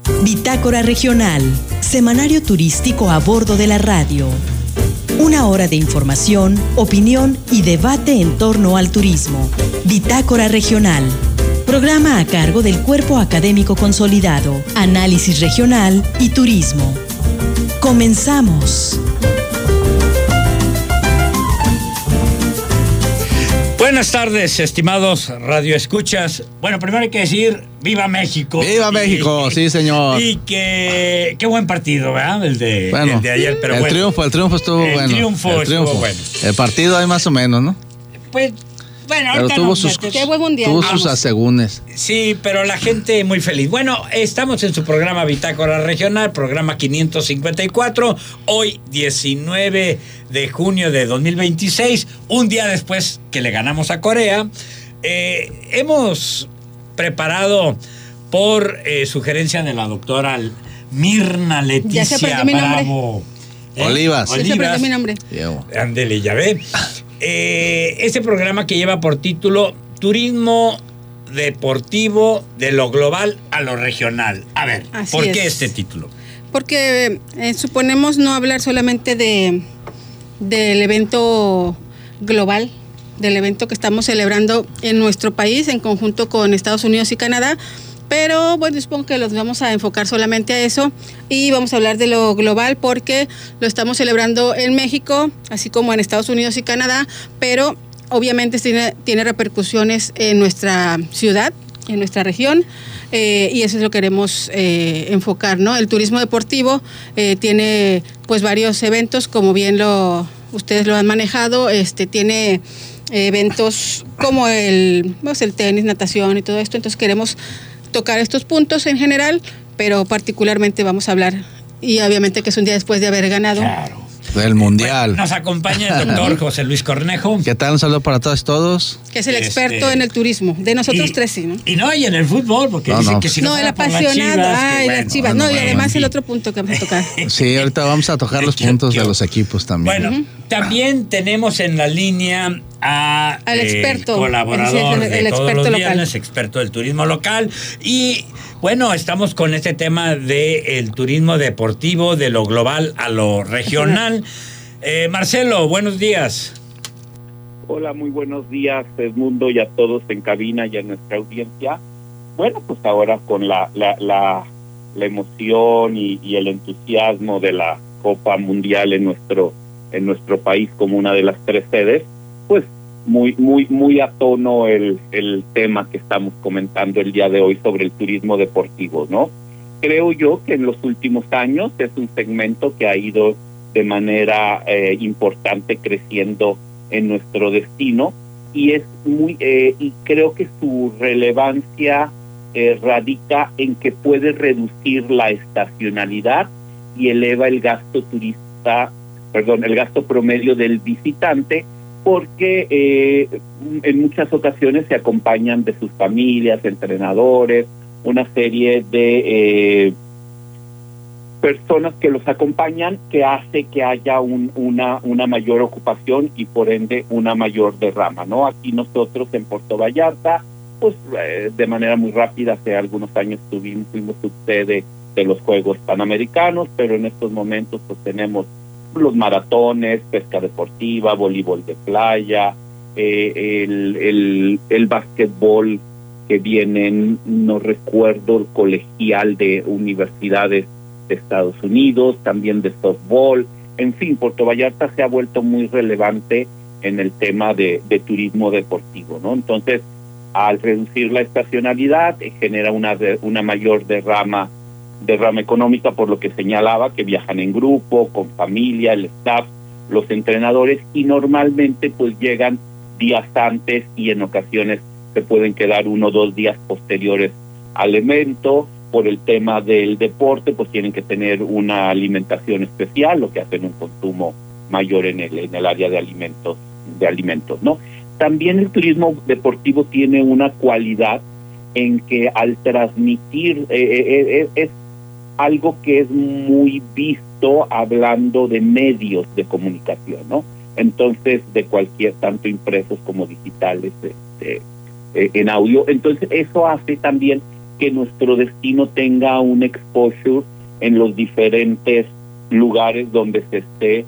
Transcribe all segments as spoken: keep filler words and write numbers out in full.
Bitácora Regional, semanario turístico a bordo de la radio. Una hora de información, opinión y debate en torno al turismo. Bitácora Regional. Programa a cargo del Cuerpo Académico Consolidado, Análisis Regional y Turismo. Comenzamos. Buenas tardes, estimados radioescuchas. Bueno, primero hay que decir ¡Viva México! ¡Viva México! Y, sí, señor. Y que qué buen partido, ¿verdad? El de, bueno, el de ayer, pero el bueno. triunfo, el triunfo estuvo el bueno. Triunfo el triunfo estuvo bueno. El partido hay más o menos, ¿no? Pues, bueno, pero ahorita tuvo no, sus, qué buen mundial, tuvo vamos. sus asegúnes. Sí, pero la gente muy feliz. Bueno, estamos en su programa Bitácora Regional, programa quinientos cincuenta y cuatro, hoy diecinueve de junio de dos mil veintiséis, un día después que le ganamos a Corea. Eh, hemos preparado por eh, sugerencia de la doctora Mirna Leticia ya se aprendió mi Bravo ¿Eh? Olivas. Ya se aprendió mi nombre. Ándele, ya ve. Eh, este programa que lleva por título Turismo Deportivo de lo global a lo regional. A ver, Así ¿por es. qué este título? Porque eh, suponemos no hablar solamente de del evento global, del evento que estamos celebrando en nuestro país en conjunto con Estados Unidos y Canadá, pero bueno, supongo que los vamos a enfocar solamente a eso y vamos a hablar de lo global porque lo estamos celebrando en México, así como en Estados Unidos y Canadá, pero obviamente tiene, tiene repercusiones en nuestra ciudad, en nuestra región, eh, y eso es lo que queremos eh, enfocar, ¿no? El turismo deportivo eh, tiene pues varios eventos, como bien lo ustedes lo han manejado, este tiene eventos como el, pues, el tenis, natación y todo esto, entonces queremos tocar estos puntos en general, pero particularmente vamos a hablar, y obviamente que es un día después de haber ganado. Claro. Del mundial. Bueno, nos acompaña el doctor José Luis Cornejo. ¿Qué tal? Un saludo para todos todos. Que es el Este, experto en el turismo, de nosotros y, tres, sí, ¿no? Y no, y en el fútbol, porque no, dicen no. que si no No, el fuera por las apasionado, Chivas, ay, que las bueno, Chivas, bueno, no, y bueno, además sí. el otro punto que vamos a tocar. Sí, ahorita vamos a tocar los puntos de los equipos también. Bueno, uh-huh. También tenemos en la línea a al experto, el colaborador el, el, el de todos experto los local. viernes, experto del turismo local. Y bueno, estamos con este tema del turismo deportivo, de lo global a lo regional. Eh, Marcelo, buenos días. Hola, muy buenos días, Edmundo, y a todos en cabina y a nuestra audiencia. Bueno, pues ahora con la la, la, la emoción y, y el entusiasmo de la Copa Mundial en nuestro en nuestro país como una de las tres sedes, pues muy muy muy a tono el el tema que estamos comentando el día de hoy sobre el turismo deportivo, ¿no? Creo yo que en los últimos años es un segmento que ha ido de manera eh, importante creciendo en nuestro destino y es muy eh, y creo que su relevancia eh, radica en que puede reducir la estacionalidad y eleva el gasto turista, perdón, el gasto promedio del visitante, porque eh, en muchas ocasiones se acompañan de sus familias, entrenadores, una serie de eh, personas que los acompañan, que hace que haya un, una una mayor ocupación y por ende una mayor derrama, ¿no? Aquí nosotros en Puerto Vallarta, pues eh, de manera muy rápida, hace algunos años tuvimos, fuimos subsede de los Juegos Panamericanos, pero en estos momentos pues tenemos los maratones, pesca deportiva, voleibol de playa, eh, el, el, el básquetbol que vienen, no recuerdo, el colegial de universidades de Estados Unidos, también de softball. En fin, Puerto Vallarta se ha vuelto muy relevante en el tema de, de turismo deportivo, ¿no? Entonces, al reducir la estacionalidad, eh, genera una, de, una mayor derrama, derrama económica, por lo que señalaba, que viajan en grupo, con familia, el staff, los entrenadores, y normalmente pues llegan días antes y en ocasiones se pueden quedar uno o dos días posteriores al evento. Por el tema del deporte, pues tienen que tener una alimentación especial, lo que hacen un consumo mayor en el en el área de alimentos, de alimentos, ¿no? También el turismo deportivo tiene una cualidad en que al transmitir eh, eh, eh, es algo que es muy visto hablando de medios de comunicación, ¿no? Entonces, de cualquier, tanto impresos como digitales, este, eh, en audio. Entonces, eso hace también que nuestro destino tenga un exposure en los diferentes lugares donde se esté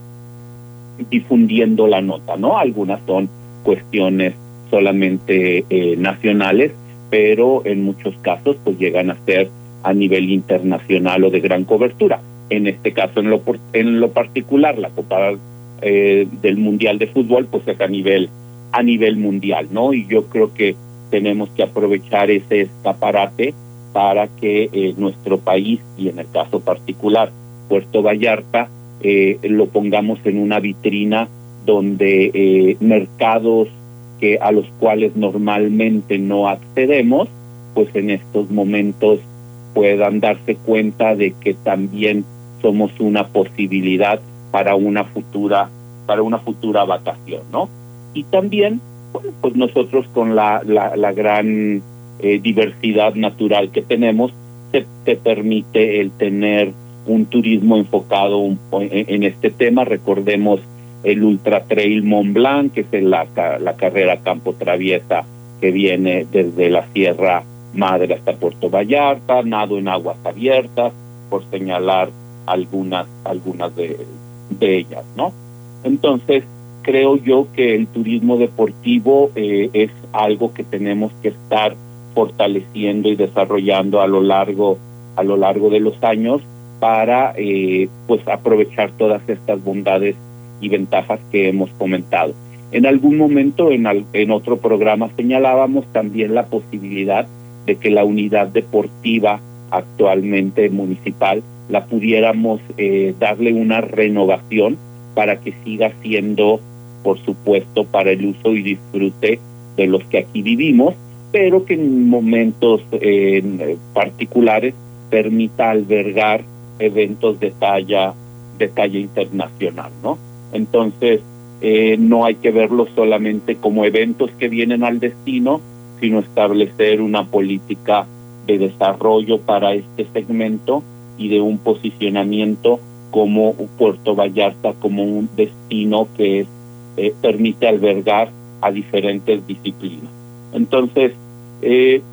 difundiendo la nota, ¿no? Algunas son cuestiones solamente eh, nacionales, pero en muchos casos pues llegan a ser a nivel internacional o de gran cobertura. En este caso, en lo, en lo particular, la Copa eh, del Mundial de Fútbol pues es a nivel, a nivel mundial, ¿no? Y yo creo que tenemos que aprovechar ese escaparate para que eh, nuestro país, y en el caso particular Puerto Vallarta, eh, lo pongamos en una vitrina donde eh, mercados que a los cuales normalmente no accedemos, pues en estos momentos puedan darse cuenta de que también somos una posibilidad para una futura, para una futura vacación, ¿no? Y también, bueno, pues nosotros con la, la, la gran eh, diversidad natural que tenemos, se, se permite el tener un turismo enfocado un, en, en este tema. Recordemos el Ultra Trail Mont Blanc, que es la, la carrera campo traviesa que viene desde la Sierra Madre hasta Puerto Vallarta, nado en aguas abiertas, por señalar algunas algunas de, de ellas, ¿no? Entonces, creo yo que el turismo deportivo eh, es algo que tenemos que estar fortaleciendo y desarrollando a lo largo a lo largo de los años para eh, pues aprovechar todas estas bondades y ventajas que hemos comentado. En algún momento, en, al, en otro programa, señalábamos también la posibilidad de que la unidad deportiva actualmente municipal la pudiéramos eh, darle una renovación para que siga siendo, por supuesto, para el uso y disfrute de los que aquí vivimos, pero que en momentos eh, particulares permita albergar eventos de talla de talla internacional, ¿no? Entonces, eh, no hay que verlos solamente como eventos que vienen al destino, sino establecer una política de desarrollo para este segmento y de un posicionamiento como Puerto Vallarta como un destino que es, eh, permite albergar a diferentes disciplinas. Entonces, eh,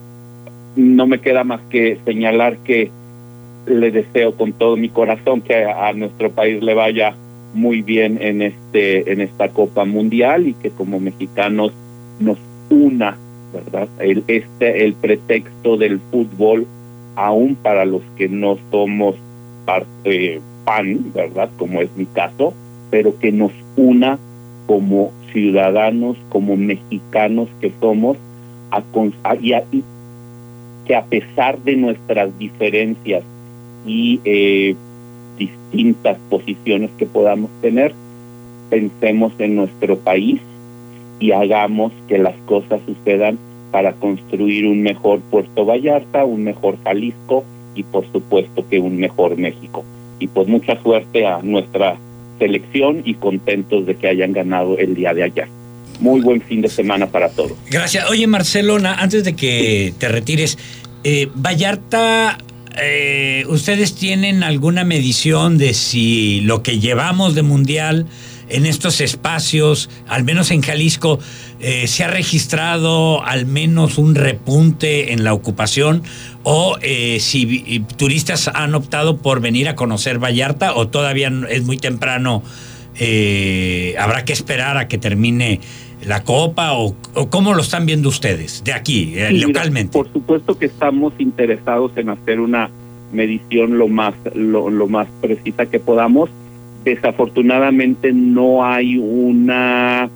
no me queda más que señalar que le deseo con todo mi corazón que a, a nuestro país le vaya muy bien en este en esta Copa Mundial y que como mexicanos nos una, ¿verdad? El, este, el pretexto del fútbol, aún para los que no somos parte, fan, ¿verdad? Como es mi caso, pero que nos una como ciudadanos, como mexicanos que somos, a, a, y, a, y que a pesar de nuestras diferencias y eh, distintas posiciones que podamos tener, pensemos en nuestro país y hagamos que las cosas sucedan para construir un mejor Puerto Vallarta, un mejor Jalisco y por supuesto que un mejor México. Y pues mucha suerte a nuestra selección y contentos de que hayan ganado el día de ayer. Muy buen fin de semana para todos. Gracias. Oye, Marcelona, antes de que te retires, eh, Vallarta, eh, ¿ustedes tienen alguna medición de si lo que llevamos de mundial en estos espacios, al menos en Jalisco, eh, se ha registrado al menos un repunte en la ocupación o eh, si turistas han optado por venir a conocer Vallarta o todavía es muy temprano, eh, habrá que esperar a que termine la Copa o, o cómo lo están viendo ustedes de aquí, eh, sí, localmente? Mira, por supuesto que estamos interesados en hacer una medición lo más, lo, lo más precisa que podamos. Desafortunadamente no hay una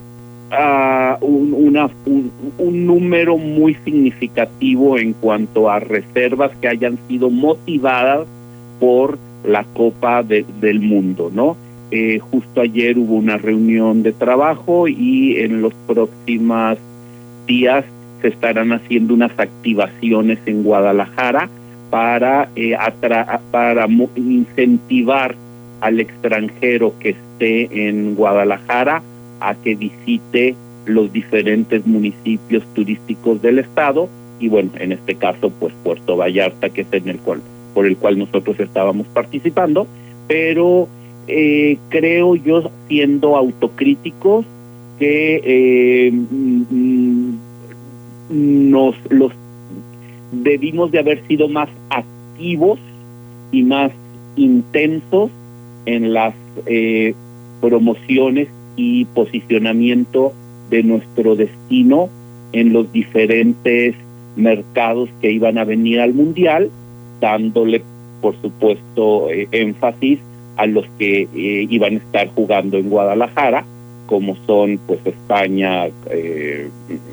uh, un, una, un, un número muy significativo en cuanto a reservas que hayan sido motivadas por la Copa de, del Mundo, ¿no? Eh, justo ayer hubo una reunión de trabajo y en los próximos días se estarán haciendo unas activaciones en Guadalajara para eh, atra- para incentivar al extranjero que esté en Guadalajara a que visite los diferentes municipios turísticos del estado y bueno, en este caso pues Puerto Vallarta, que es en el cual por el cual nosotros estábamos participando, pero eh, creo yo, siendo autocríticos, que eh, nos los debimos de haber sido más activos y más intensos en las eh, promociones y posicionamiento de nuestro destino en los diferentes mercados que iban a venir al Mundial, dándole, por supuesto, eh, énfasis a los que eh, iban a estar jugando en Guadalajara, como son pues España, eh,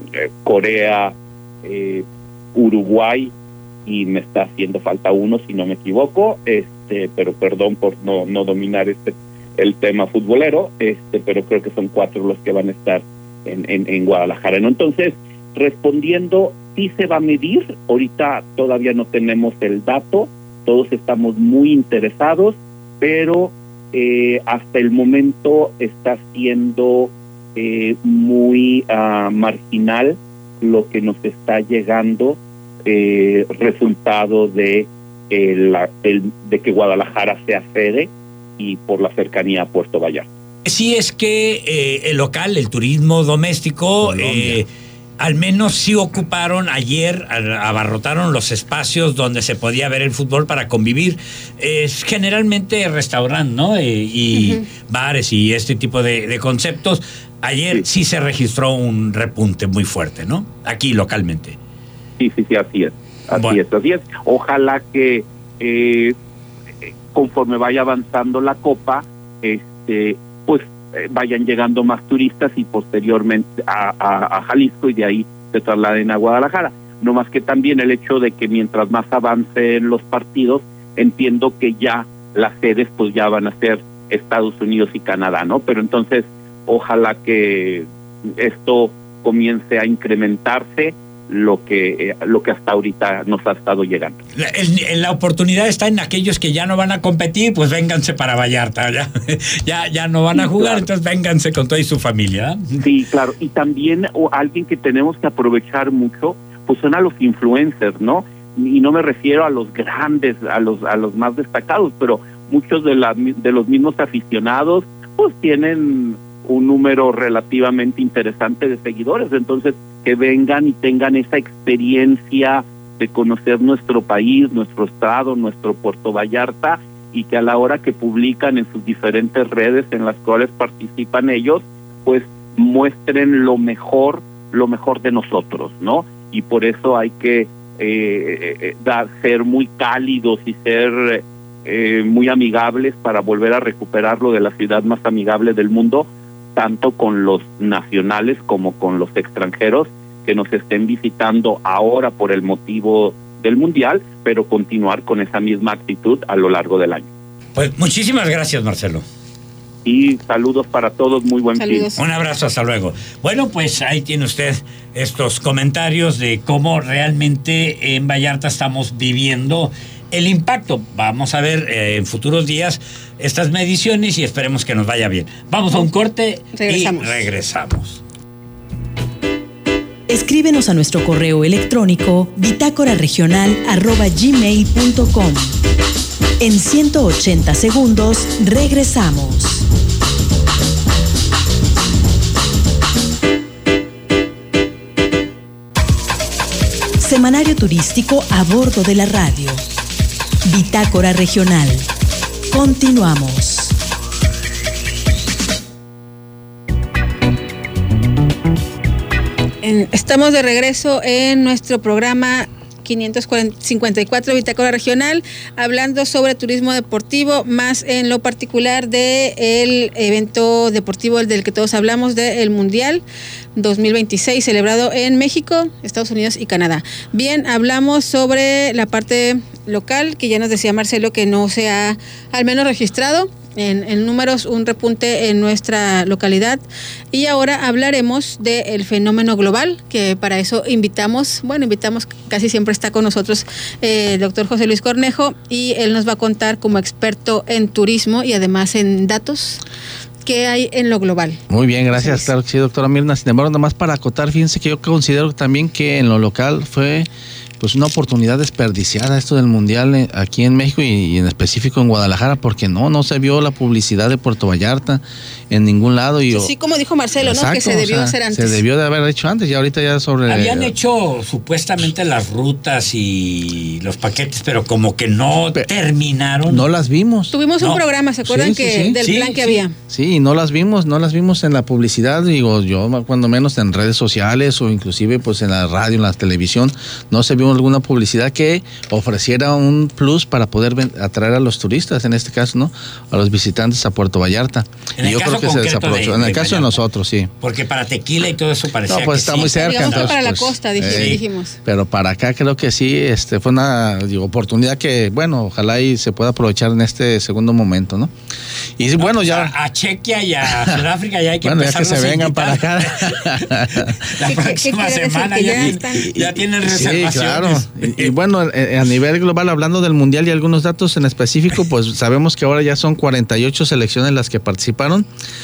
Corea, eh, Uruguay, y me está haciendo falta uno si no me equivoco, este, pero perdón por no, no dominar este el tema futbolero, este, pero creo que son cuatro los que van a estar en, en, en Guadalajara, ¿no? Entonces, respondiendo, sí se va a medir, ahorita todavía no tenemos el dato, todos estamos muy interesados, pero eh, hasta el momento está siendo eh, muy uh, marginal lo que nos está llegando, eh, resultado de, eh, la, el, de que Guadalajara sea sede y por la cercanía a Puerto Vallarta. Sí, es que eh, el local, el turismo doméstico, eh, al menos sí ocuparon ayer, abarrotaron los espacios donde se podía ver el fútbol para convivir. Es generalmente restaurante, ¿no? Eh, y uh-huh. bares y este tipo de, de conceptos. Ayer sí. sí se registró un repunte muy fuerte, ¿no? Aquí localmente. Sí, sí, sí, así es. Así bueno. es, así es. Ojalá que eh, conforme vaya avanzando la Copa, este, pues eh, vayan llegando más turistas y posteriormente a, a, a Jalisco y de ahí se trasladen a Guadalajara. No más que también el hecho de que mientras más avancen los partidos, entiendo que ya las sedes pues ya van a ser Estados Unidos y Canadá, ¿no? Pero entonces ojalá que esto comience a incrementarse lo que eh, lo que hasta ahorita nos ha estado llegando. La, el, la oportunidad está en aquellos que ya no van a competir, pues vénganse para Vallarta, ya ya, ya no van sí, a jugar, claro. Entonces vénganse con toda y su familia. Sí, claro, y también o alguien que tenemos que aprovechar mucho, pues son a los influencers, ¿no? Y no me refiero a los grandes, a los a los más destacados, pero muchos de, la, de los mismos aficionados, pues tienen un número relativamente interesante de seguidores, entonces que vengan y tengan esa experiencia de conocer nuestro país, nuestro estado, nuestro Puerto Vallarta, y que a la hora que publican en sus diferentes redes en las cuales participan ellos, pues muestren lo mejor, lo mejor de nosotros, ¿no? Y por eso hay que eh, dar, ser muy cálidos y ser eh, muy amigables para volver a recuperarlo de la ciudad más amigable del mundo, tanto con los nacionales como con los extranjeros que nos estén visitando ahora por el motivo del Mundial, pero continuar con esa misma actitud a lo largo del año. Pues muchísimas gracias, Marcelo. Y saludos para todos, muy buen fin. Un abrazo, hasta luego. Bueno, pues ahí tiene usted estos comentarios de cómo realmente en Vallarta estamos viviendo el impacto. Vamos a ver eh, en futuros días estas mediciones y esperemos que nos vaya bien. Vamos a un corte regresamos. y regresamos. Escríbenos a nuestro correo electrónico bitácora regional arroba gmail punto com. En ciento ochenta segundos regresamos. Semanario turístico a bordo de la radio. Bitácora Regional. Continuamos. Estamos de regreso en nuestro programa quinientos cincuenta y cuatro Bitácora Regional, hablando sobre turismo deportivo, más en lo particular del evento deportivo del que todos hablamos, del Mundial dos mil veintiséis, celebrado en México, Estados Unidos y Canadá. Bien, hablamos sobre la parte local, que ya nos decía Marcelo que no se ha al menos registrado En, en números un repunte en nuestra localidad, y ahora hablaremos del fenómeno global, que para eso invitamos, bueno, invitamos, casi siempre está con nosotros eh, el doctor José Luis Cornejo, y él nos va a contar como experto en turismo y además en datos que hay en lo global. Muy bien, gracias, claro que sí, doctora Mirna. Sin embargo, nada más para acotar, fíjense que yo considero también que en lo local fue pues una oportunidad desperdiciada esto del Mundial aquí en México y, y en específico en Guadalajara, porque no, no se vio la publicidad de Puerto Vallarta en ningún lado. Y, sí, como dijo Marcelo, exacto, ¿no? Que se debió o sea, hacer antes. Se debió de haber hecho antes y ahorita ya sobre... Habían hecho supuestamente las rutas y los paquetes, pero como que no Pe- terminaron. No las vimos. Tuvimos no. un programa, ¿se acuerdan? Sí, que sí, sí. del Sí, plan que sí. había. Sí, no las vimos, no las vimos en la publicidad, digo yo, cuando menos en redes sociales o inclusive pues en la radio, en la televisión, no se vio alguna publicidad que ofreciera un plus para poder ven- atraer a los turistas, en este caso, ¿no? A los visitantes a Puerto Vallarta. En y el yo caso creo que se concreto desaprovechó. de- en el de caso de Vallarta. nosotros, sí. Porque para Tequila y todo eso parecía No, pues que está sí. muy cerca. Digamos que entonces, para la pues, costa, dij- eh, dijimos. Pero para acá creo que sí, este fue una digo, oportunidad que, bueno, ojalá y se pueda aprovechar en este segundo momento, ¿no? Y No, bueno, pues ya... A, a Chequia y a Sudáfrica ya hay que Bueno, ya que empezarlos se a vengan para invitar. acá. La ¿Qué- qué- próxima qué quiere decir? semana Que ya, ya ti- están- ya tienen Sí, reservaciones. claro. Y, y bueno, eh, a nivel global, hablando del Mundial y algunos datos en específico, pues sabemos que ahora ya son cuarenta y ocho selecciones las que participaron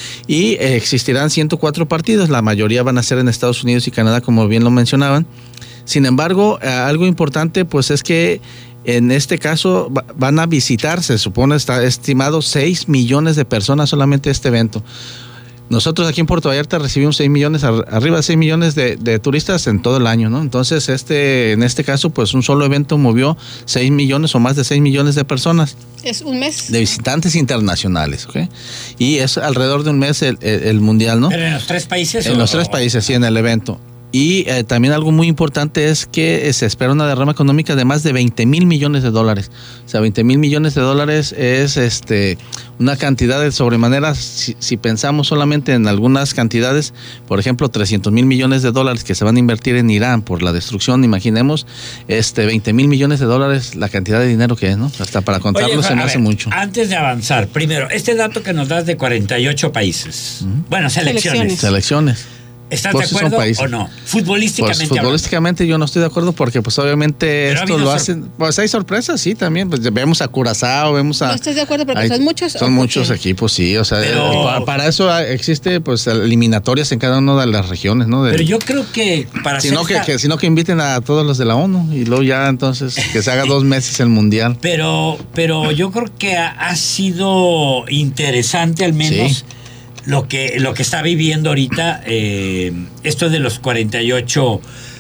y eh, existirán ciento cuatro partidos, la mayoría van a ser en Estados Unidos y Canadá, como bien lo mencionaban. Sin embargo, eh, algo importante pues es que en este caso va, van a visitar, se supone está estimado seis millones de personas solamente este evento. Nosotros aquí en Puerto Vallarta recibimos seis millones, arriba de seis millones de, de turistas en todo el año, ¿no? Entonces, este, en este caso, pues un solo evento movió seis millones o más de seis millones de personas. Es un mes. De visitantes internacionales, ¿ok? Y es alrededor de un mes el, el, el Mundial, ¿no? Pero en los tres países. En o, los tres países, sí, en el evento. Y eh, también algo muy importante es que eh, se espera una derrama económica de más de veinte mil millones de dólares. O sea, veinte mil millones de dólares es este una cantidad de sobremanera, si, si pensamos solamente en algunas cantidades, por ejemplo, trescientos mil millones de dólares que se van a invertir en Irán por la destrucción, imaginemos, este veinte mil millones de dólares, la cantidad de dinero que es, ¿no? Hasta para contarlo Oye, se me a hace ver, mucho. Antes de avanzar, primero, este dato que nos das de cuarenta y ocho países. Uh-huh. Bueno, selecciones. Selecciones. ¿Estás pues de acuerdo o no? Futbolísticamente. Pues, futbolísticamente hablando. Yo no estoy de acuerdo porque pues obviamente pero esto lo hacen, pues hay sorpresas, sí, también, pues vemos a Curazao, vemos a... No estoy de acuerdo porque hay, son muchos. Son muchos equipos, sí, o sea, pero, para, para eso existe pues eliminatorias en cada una de las regiones, ¿no? Del, pero yo creo que para sino hacer que, que sino que inviten a todos los de la ONU y luego ya entonces que se haga dos meses el Mundial. Pero, pero yo creo que ha, ha sido interesante al menos... Sí. Lo que, lo que está viviendo ahorita, eh, esto de los cuarenta y ocho,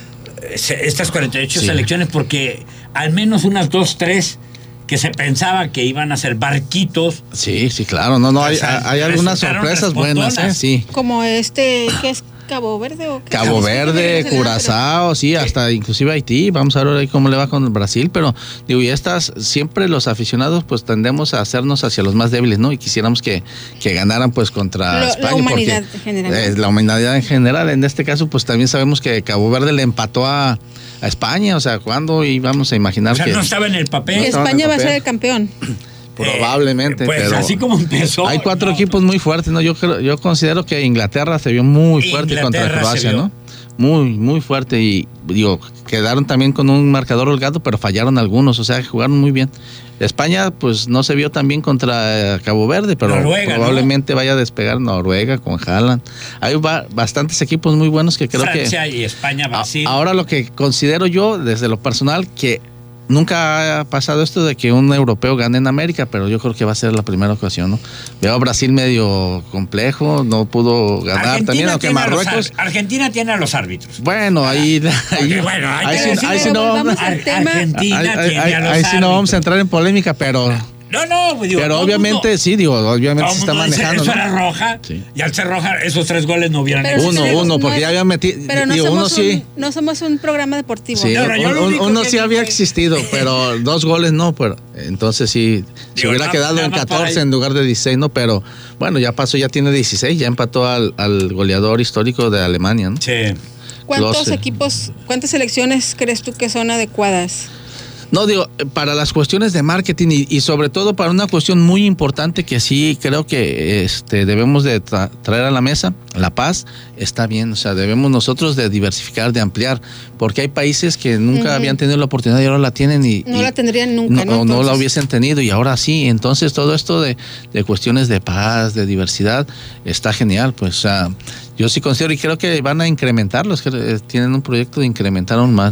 estas cuarenta y ocho sí. selecciones, porque al menos unas dos, tres que se pensaba que iban a ser barquitos. Sí, sí, claro, no, no, hay, hay algunas sorpresas buenas, ¿eh? Sí. Como este, ¿qué es? ¿Cabo Verde o qué? Cabo Verde, Curazao, sí, hasta inclusive Haití. Vamos a ver ahí cómo le va con Brasil, pero digo, y estas, siempre los aficionados pues tendemos a hacernos hacia los más débiles, ¿no? Y quisiéramos que, que ganaran pues contra Lo, España. La humanidad porque, en general. Eh, la humanidad en general. En este caso pues también sabemos que Cabo Verde le empató a, a España, o sea, ¿cuándo íbamos a imaginar o sea, que... no estaba en el papel. No que España va a ser el campeón. Probablemente, eh, pues pero así como empezó. Hay cuatro no. equipos muy fuertes, ¿no? Yo creo, yo considero que Inglaterra se vio muy fuerte Inglaterra contra Croacia, ¿no? Muy, muy fuerte y digo, quedaron también con un marcador holgado, pero fallaron algunos, o sea, jugaron muy bien. España, pues no se vio tan bien contra Cabo Verde, pero Noruega, probablemente ¿no? vaya a despegar Noruega con Haaland. Hay ba- bastantes equipos muy buenos que creo Francia que... Francia y España, Brasil. Ahora lo que considero yo, desde lo personal, que nunca ha pasado esto de que un europeo gane en América, pero yo creo que va a ser la primera ocasión, ¿no? Veo a Brasil medio complejo, no pudo ganar Argentina también, aunque Marruecos... Argentina tiene a los árbitros. Bueno, ahí... ahí bueno, ahí, ahí, sí, sí, ahí sí no vamos, Ar- Argentina ahí, tiene ahí, a los ahí sí no vamos a entrar en polémica, pero... No, no, digo, pero obviamente mundo, sí, digo, obviamente se está manejando. Dice, ¿no? Eso era roja, sí. Y al ser roja, esos tres goles no hubieran pero hecho. Uno, sí uno, porque no, ya había metido. Pero no, digo, somos uno sí. un, no somos un programa deportivo. Sí, no, no, un, uno sí había que... existido, pero dos goles no, pero entonces sí, se digo, hubiera no, quedado en catorce en lugar de dieciséis, ¿no? Pero bueno, ya pasó, ya tiene dieciséis, ya empató al, al goleador histórico de Alemania, ¿no? Sí. ¿Cuántos Close. equipos, cuántas selecciones crees tú que son adecuadas? No, digo, para las cuestiones de marketing y, y sobre todo para una cuestión muy importante que sí creo que este debemos de tra- traer a la mesa, la paz, está bien, o sea, debemos nosotros de diversificar, de ampliar, porque hay países que nunca uh-huh. habían tenido la oportunidad y ahora la tienen y... No y la tendrían nunca, ¿no? ¿no? No la hubiesen tenido y ahora sí, entonces todo esto de, de cuestiones de paz, de diversidad, está genial, pues, o sea, yo sí considero y creo que van a incrementarlos, que tienen un proyecto de incrementar aún más, ¿no?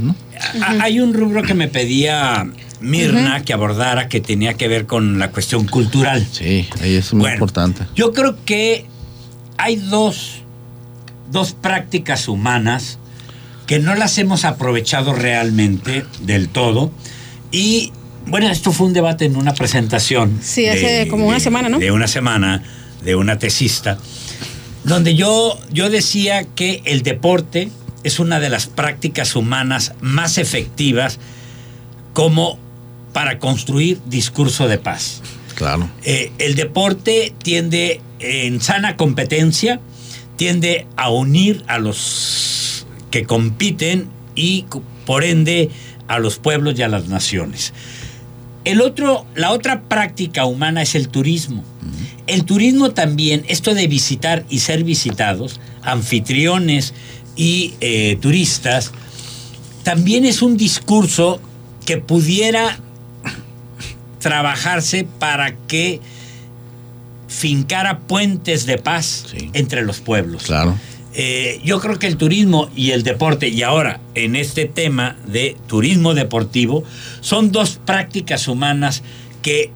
uh-huh. Hay un rubro que me pedía Mirna uh-huh. que abordara, que tenía que ver con la cuestión cultural. Sí, ahí es muy bueno, importante. Yo creo que hay dos, dos prácticas humanas que no las hemos aprovechado realmente del todo. Y bueno, esto fue un debate en una presentación. Sí, hace de, como una de, semana, ¿no? De una semana, de una tesista, donde yo, yo decía que el deporte es una de las prácticas humanas más efectivas como para construir discurso de paz. Claro. Eh, el deporte tiende, en sana competencia, tiende a unir a los que compiten y, por ende, a los pueblos y a las naciones. El otro, la otra práctica humana es el turismo. Uh-huh. El turismo también, esto de visitar y ser visitados, anfitriones y eh, turistas, también es un discurso que pudiera trabajarse para que fincara puentes de paz sí. entre los pueblos. Claro. Eh, yo creo que el turismo y el deporte, y ahora en este tema de turismo deportivo, son dos prácticas humanas que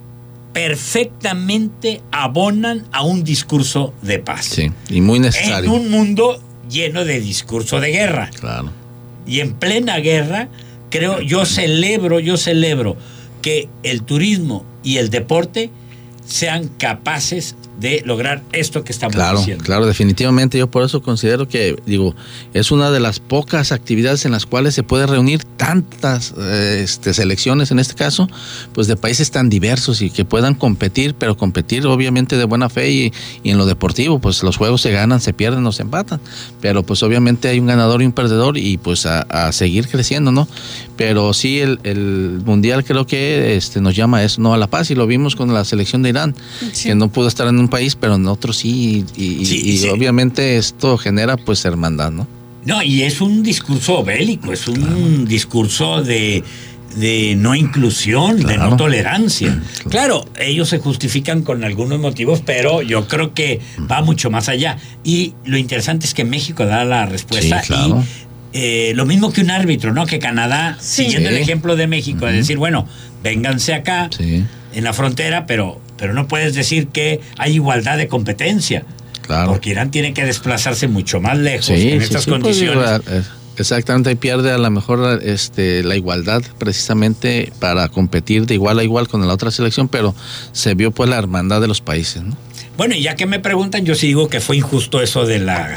perfectamente abonan a un discurso de paz. Sí, y muy necesario. En un mundo lleno de discurso de guerra. Claro. Y en plena guerra, creo, yo celebro, yo celebro que el turismo y el deporte sean capaces de lograr esto que estamos claro, haciendo. Claro, definitivamente. Yo por eso considero que, digo, es una de las pocas actividades en las cuales se puede reunir tantas eh, este, selecciones, en este caso, pues de países tan diversos y que puedan competir, pero competir obviamente de buena fe y, y en lo deportivo, pues los juegos se ganan, se pierden o se empatan, pero pues obviamente hay un ganador y un perdedor y pues a, a seguir creciendo, ¿no? Pero sí, el, el mundial creo que este, nos llama a eso, no a la paz, y lo vimos con la selección de Irán, sí. que no pudo estar en un país, pero en otro sí, y, sí, y, sí. y obviamente esto genera pues hermandad, ¿no? No, y es un discurso bélico, es un claro. discurso de, de no inclusión, claro. de no tolerancia. Claro. claro, ellos se justifican con algunos motivos, pero yo creo que va mucho más allá. Y lo interesante es que México da la respuesta. Sí, claro. Y eh, lo mismo que un árbitro, ¿no? Que Canadá, sí. siguiendo sí. el ejemplo de México, uh-huh. de decir, bueno, vénganse acá, sí. en la frontera, pero, pero no puedes decir que hay igualdad de competencia. Claro. Porque Irán tiene que desplazarse mucho más lejos sí, en sí, estas sí, condiciones. Pues, exactamente, ahí pierde a lo mejor este, la igualdad precisamente para competir de igual a igual con la otra selección, pero se vio pues la hermandad de los países, ¿no? Bueno, y ya que me preguntan, yo sí digo que fue injusto eso de la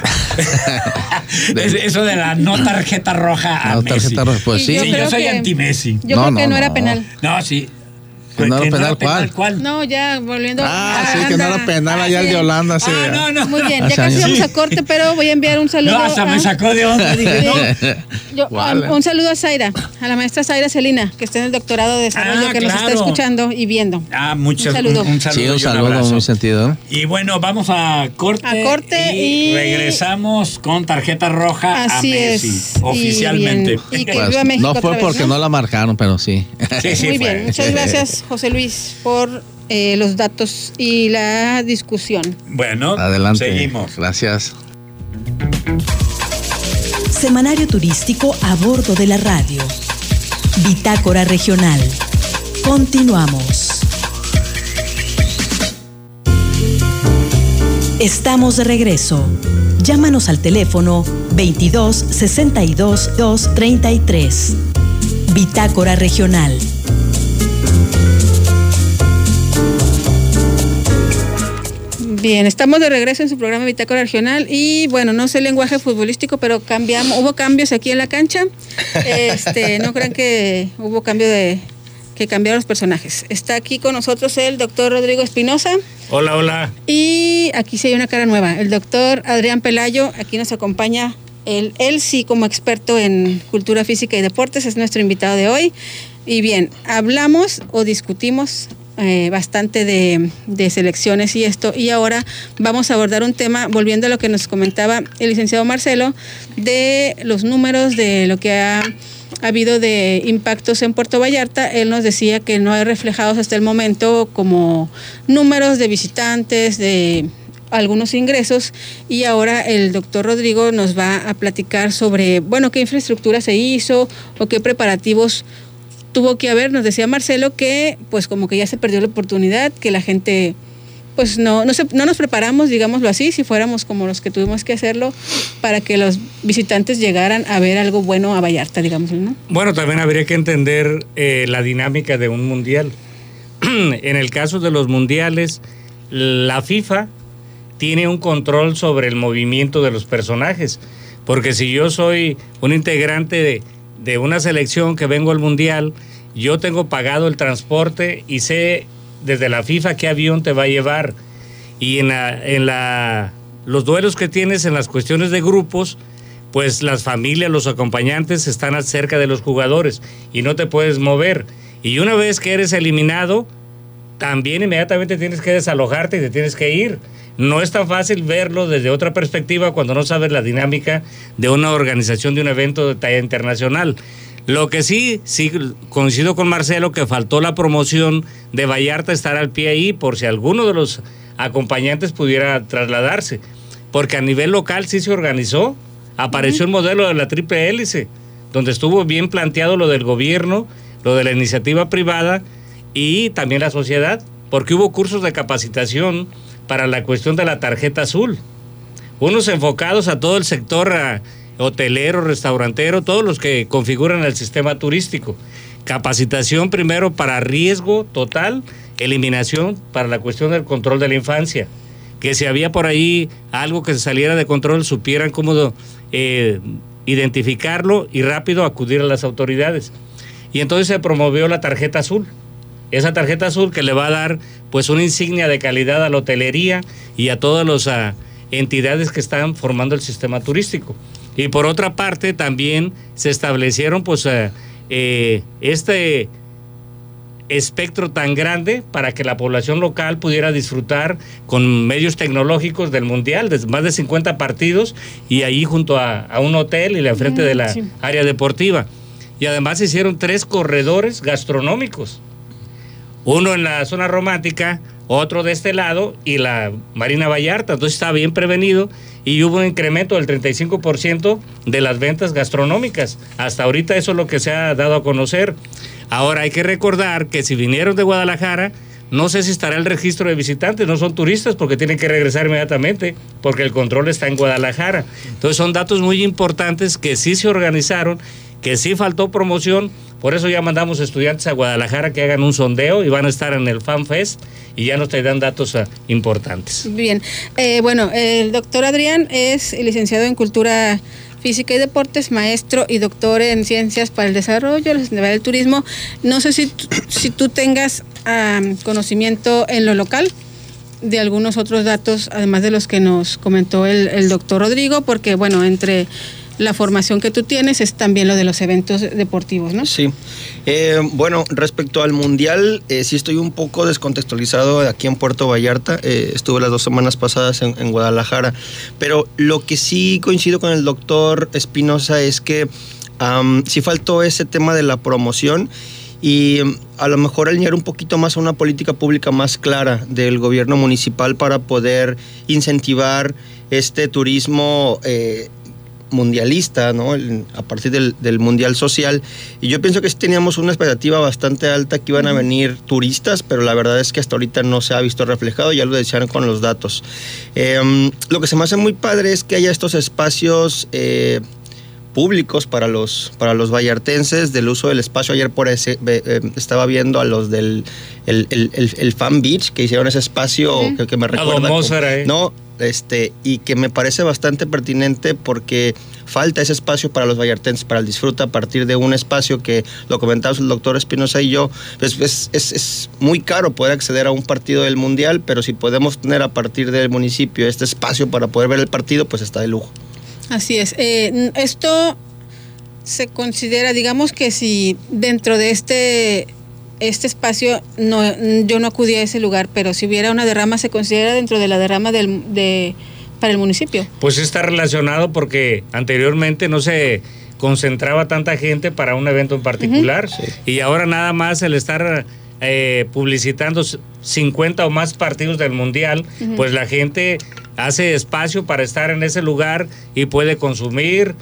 eso de la no tarjeta roja a no, Messi. Tarjeta roja, pues sí. sí yo soy anti-Messi. Yo no, creo no, que no, no era penal. No, sí. Que no era penal, ¿cuál? ¿cuál? No, ya volviendo ah, a sí, que no era penal allá el de Holanda. Sí. Ah, no, no. Muy bien, ya casi vamos a corte, pero voy a enviar un saludo. No, hasta a... me sacó de onda. Dije, no. Yo, un, un saludo a Zaira, a la maestra Zaira Celina, que está en el doctorado de desarrollo, ah, que claro. nos está escuchando y viendo. Ah, muchas un saludo. Un, un saludo, sí, un saludo un muy sentido. Y bueno, vamos a corte. A corte y, y regresamos con tarjeta roja así a Messi, es. oficialmente. Y, y que pues, viva México no fue vez, porque ¿no? no la marcaron, pero sí. sí, sí muy fue. bien, muchas gracias, José Luis, por eh, los datos y la discusión. Bueno, adelante. Seguimos. Gracias. Semanario turístico a bordo de la radio. Bitácora regional. Continuamos. Estamos de regreso. Llámanos al teléfono veintidós sesenta y dos dos treinta y tres. Bitácora regional. Bien, estamos de regreso en su programa Bitácora Regional y bueno, no sé el lenguaje futbolístico, pero cambiamos, hubo cambios aquí en la cancha. Este, no crean que hubo cambio de que cambiaron los personajes. Está aquí con nosotros el doctor Rodrigo Espinosa. Hola, hola. Y aquí sí hay una cara nueva, el doctor Adrián Pelayo, aquí nos acompaña. Él, él sí, como experto en cultura física y deportes, es nuestro invitado de hoy. Y bien, hablamos o discutimos eh, bastante de, de selecciones y esto, y ahora vamos a abordar un tema, volviendo a lo que nos comentaba el licenciado Marcelo, de los números, de lo que ha, ha habido de impactos en Puerto Vallarta. Él nos decía que no hay reflejados hasta el momento como números de visitantes, de algunos ingresos, y ahora el doctor Rodrigo nos va a platicar sobre, bueno, qué infraestructura se hizo o qué preparativos tuvo que haber. Nos decía Marcelo que pues como que ya se perdió la oportunidad, que la gente pues no, no, se, no nos preparamos, digámoslo así, si fuéramos como los que tuvimos que hacerlo para que los visitantes llegaran a ver algo bueno a Vallarta, digámoslo, ¿no? Bueno, también habría que entender eh, la dinámica de un mundial. En el caso de los mundiales, la FIFA tiene un control sobre el movimiento de los personajes, porque si yo soy un integrante de, de una selección que vengo al mundial, yo tengo pagado el transporte y sé desde la FIFA qué avión te va a llevar, y en la, en la los duelos que tienes en las cuestiones de grupos, pues las familias, los acompañantes están cerca de los jugadores y no te puedes mover, y una vez que eres eliminado también inmediatamente tienes que desalojarte y te tienes que ir. No es tan fácil verlo desde otra perspectiva cuando no sabes la dinámica de una organización de un evento de talla internacional. Lo que sí, sí coincido con Marcelo que faltó la promoción de Vallarta, estar al pie ahí por si alguno de los acompañantes pudiera trasladarse, porque a nivel local sí se organizó, apareció el modelo de la triple hélice, donde estuvo bien planteado lo del gobierno, lo de la iniciativa privada y también la sociedad, porque hubo cursos de capacitación para la cuestión de la tarjeta azul, unos enfocados a todo el sector a, hotelero, restaurantero, todos los que configuran el sistema turístico. Capacitación primero para riesgo total, eliminación para la cuestión del control de la infancia. Que si había por ahí algo que se saliera de control, supieran cómo eh, identificarlo y rápido acudir a las autoridades. Y entonces se promovió la tarjeta azul. Esa tarjeta azul que le va a dar pues una insignia de calidad a la hotelería y a todas las uh, entidades que están formando el sistema turístico. Y por otra parte también se establecieron pues eh, eh, este espectro tan grande para que la población local pudiera disfrutar con medios tecnológicos del mundial, de más de cincuenta partidos, y ahí junto a, a un hotel y la frente de la sí. área deportiva. Y además se hicieron tres corredores gastronómicos, uno en la zona romántica, otro de este lado y la Marina Vallarta. Entonces estaba bien prevenido y hubo un incremento del treinta y cinco por ciento de las ventas gastronómicas. Hasta ahorita eso es lo que se ha dado a conocer. Ahora hay que recordar que si vinieron de Guadalajara, no sé si estará el registro de visitantes, no son turistas porque tienen que regresar inmediatamente porque el control está en Guadalajara. Entonces son datos muy importantes que sí se organizaron, que sí faltó promoción. Por eso ya mandamos estudiantes a Guadalajara que hagan un sondeo y van a estar en el Fan Fest y ya nos traerán datos uh, importantes. Bien, eh, bueno, el doctor Adrián es licenciado en Cultura Física y Deportes, maestro y doctor en Ciencias para el Desarrollo, la Sostenibilidad del Turismo. No sé si, si tú tengas um, conocimiento en lo local de algunos otros datos, además de los que nos comentó el, el doctor Rodrigo, porque bueno, entre la formación que tú tienes es también lo de los eventos deportivos, ¿no? Sí. Eh, bueno, respecto al Mundial, eh, sí estoy un poco descontextualizado aquí en Puerto Vallarta. Eh, estuve las dos semanas pasadas en, en Guadalajara. Pero lo que sí coincido con el doctor Espinosa es que um, sí faltó ese tema de la promoción y a lo mejor alinear un poquito más a una política pública más clara del gobierno municipal para poder incentivar este turismo eh, mundialista, ¿no? El, a partir del, del mundial social. Y yo pienso que sí teníamos una expectativa bastante alta que iban a venir turistas, pero la verdad es que hasta ahorita no se ha visto reflejado, ya lo decían con los datos. Eh, lo que se me hace muy padre es que haya estos espacios eh, públicos para los, para los vallartenses del uso del espacio. Ayer por ese, eh, estaba viendo a los del el, el, el, el Fan Beach, que hicieron ese espacio uh-huh. que, que me recuerda como, eh. no este y que me parece bastante pertinente porque falta ese espacio para los vallartenses, para el disfrute a partir de un espacio que lo comentábamos el doctor Espinosa y yo, pues es, es, es muy caro poder acceder a un partido del mundial, pero si podemos tener a partir del municipio este espacio para poder ver el partido, pues está de lujo. Así es. Eh, esto se considera, digamos que si dentro de este este espacio no yo no acudí a ese lugar, pero si hubiera una derrama, ¿se considera dentro de la derrama del, de para el municipio? Pues está relacionado porque anteriormente no se concentraba tanta gente para un evento en particular, uh-huh. sí. y ahora nada más el estar eh, publicitando cincuenta o más partidos del mundial, uh-huh. pues la gente hace espacio para estar en ese lugar y puede consumir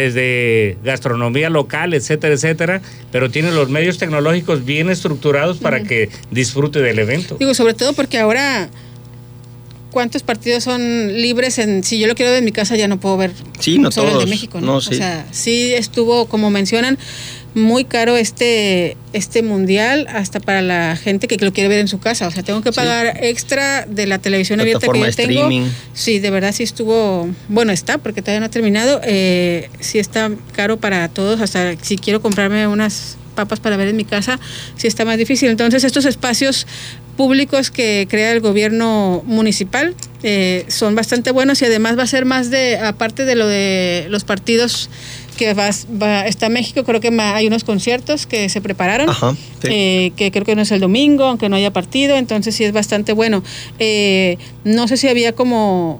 desde gastronomía local, etcétera, etcétera, pero tiene los medios tecnológicos bien estructurados para uh-huh. que disfrute del evento. Digo, sobre todo porque ahora, ¿cuántos partidos son libres? En, si yo lo quiero ver en mi casa, ya no puedo ver sí, no solo todos. el de México, ¿no? No, o sí. sea, sí estuvo, como mencionan, muy caro este, este mundial, hasta para la gente que lo quiere ver en su casa. O sea, tengo que pagar sí. extra de la televisión abierta que yo tengo. Streaming. Sí, de verdad sí estuvo, bueno, está, porque todavía no ha terminado. Eh, sí está caro para todos, hasta si quiero comprarme unas papas para ver en mi casa, sí está más difícil. Entonces, estos espacios públicos que crea el gobierno municipal eh, son bastante buenos, y además va a ser más de, aparte de lo de los partidos que va, va, está México, creo que hay unos conciertos que se prepararon, Ajá, sí. eh, que creo que no es el domingo, aunque no haya partido, entonces sí es bastante bueno. Eh, no sé si había como